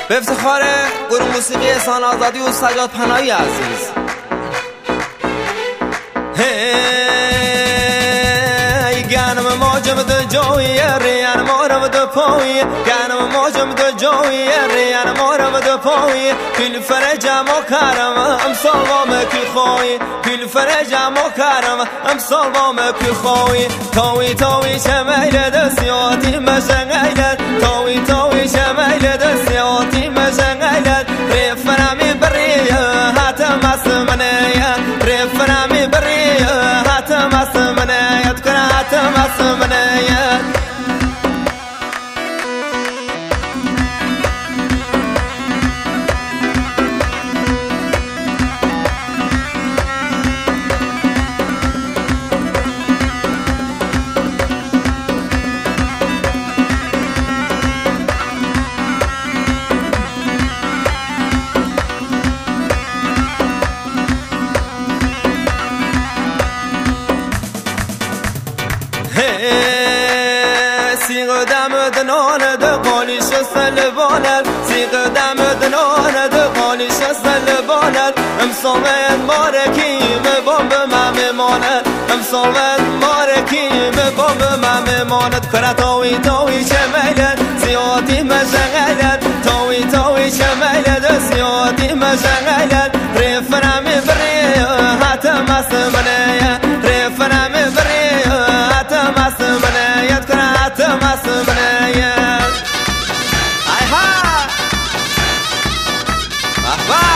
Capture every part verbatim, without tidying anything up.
به افتخار گروه موسیقی احسان آزادی و سجاد پناهی عزیز. هی گنم موجم دو جوی ریان مورم دو پوی گنم موجم دو جوی ریان مورم دو پوی کل فرجم و کرم امسال وام کی خوی کل فرجم و کرم امسال وام کی خوی توی توی شمیل دستیاتی مشنگیلت توی توی شمیل دستیاتی مشنگیلت رفرمی بریه هاتم اسمنیه رفرمی بریه هاتم اسمنیه تکن هاتم اسمنیه سیغ دم دنان ده قالیش سلبانل سیغ دم دنان ده قالیش سلبانل امسامت مارکیم بام به ممانت امسامت مارکیم بام به ممانت کرا تاوی تاوی شمیلت زیادی مشغلت تاوی تاوی شمیلت زیادی مشغلت رفرمی بریه هاتم اسمنیه رفرمی بریه هاتم اسمنیه کرا هاتم اسمنیه ایها احوا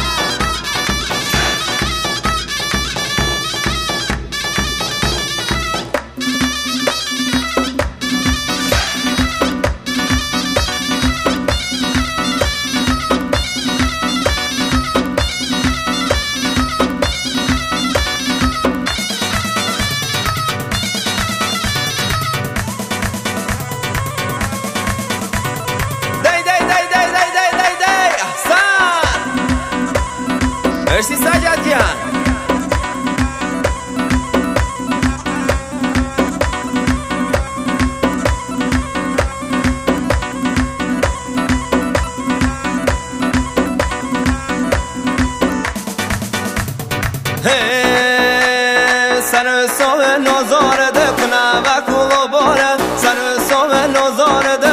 مرسی سجاد جان. سر سوم نظاره ده کنه و کلو باره سر سوم نظاره ده